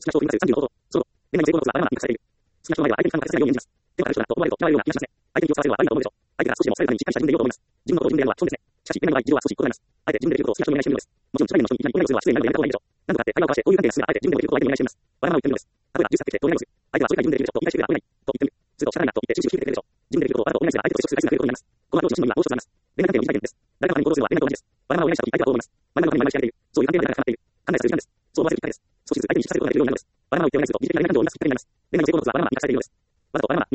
少なくとも今する35度。その、恋愛に成功のコツはまだまだ隠されている。少なくとも前は相手に感覚させないように演じます。手を挙げる人だと思われると嫌われるような気がしますね。相手に気を使わせるのは悪いと思うでしょう。相手が少しでもされるためにしっかりした自分でいようと思います。自分のことを自分でやるのは損ですね。しかし、恋愛の場合、事情は少し異なります。あえて自分でできることを好きな人にお願いしてみるのです。もちろん、初対面の人にいきなりお願いするのは失礼なのでやめた方がいいでしょう。なんとかって会話を交わして、こういう関係が進めばあえて自分でできることを相手にお願いしてみます。バラバラを言ってみるのです。例えば、10歳ってきてどう願いをする。相手はそれから自分でできるでしょと言い返してくればお願い。と言ってみる。すると仕方ないなと言って終始を引き受けてくれるでしょう。自分でできることをあなたとお願いすれば相手と接触する回数が増えることになります。このアプローチの真意はもう一つあります。恋愛関係の短い点です。誰かのために行動するのは恋愛と同じです。バラバラをお願いしたとき相手はどう思います。前のために前々してやれている。そういう関係が長くなっている。考えた数字なんです。そう思わせるきっかけです。少しずつ相手に引きさせることができるようになるのです。バラバラを言ってお願いすると、短い恋愛感情を生み出すきっかけになります。恋愛の成功のコツはバラバラに隠されているようです。わざとバラバラ